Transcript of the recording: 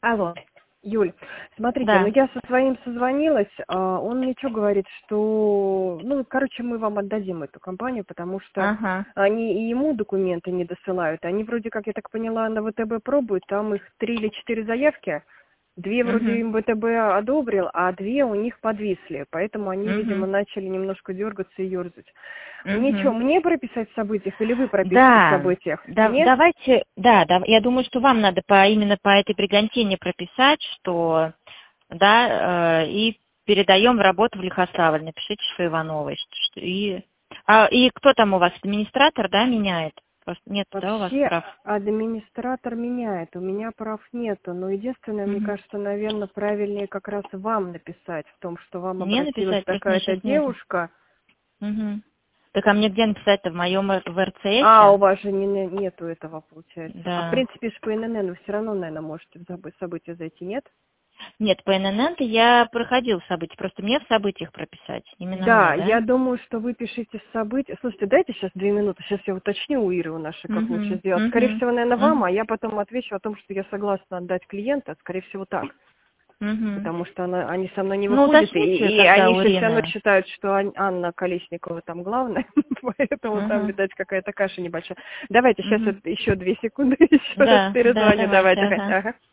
Алло, Юль, смотрите, ну Да. я со своим созвонилась, он мне что говорит, что, ну, короче, мы вам отдадим эту компанию, потому что Ага. они и ему документы не досылают. Они вроде как, я так поняла, на ВТБ пробуют, там их 3 или 4 заявки, 2 вроде Угу. им ВТБ одобрил, а 2 у них подвисли, поэтому они, видимо, Угу. начали немножко дергаться и ерзать. Мне что, Угу. мне прописать в событиях или вы пропишете в Да. событиях? Да, Мне? давайте, я думаю, что вам надо именно по этой бригантине прописать, что, да, и передаем в работу в Лихославль. Напишите, что Ивановой. И кто там у вас, администратор, да, меняет? Просто нет, да, у вас Вообще прав? администратор меняет, у меня прав нету, но единственное, мне Угу. кажется, наверное, правильнее как раз вам написать в том, что вам Мне обратилась написать? Просто меня такая-то сейчас нету. девушка. Угу. Так а мне где написать-то? В моем в А, у РЦСе? вас же нету этого, получается. А в Да. принципе, ж по ИНН вы все равно, наверное, можете в события зайти, нет? Нет, по ННН я проходил события, просто мне в событиях прописать, именно Да, мне, да? я думаю, что вы пишите в события. Слушайте, дайте сейчас 2 минуты, сейчас я уточню у Иры у нашей, как лучше Угу, сделать. Скорее угу, всего, наверное, вам, угу, а я потом отвечу о том, что я согласна отдать клиента, скорее всего, так. угу. Потому что они со мной не Ну, выходят, уточните и тогда они у же все равно Рины. считают, что Анна Колесникова там главная, поэтому там, Угу, видать, какая-то каша небольшая. Давайте сейчас угу. еще 2 секунды, еще раз Да, да, перезвоню, давайте, давайте. ага. Ага.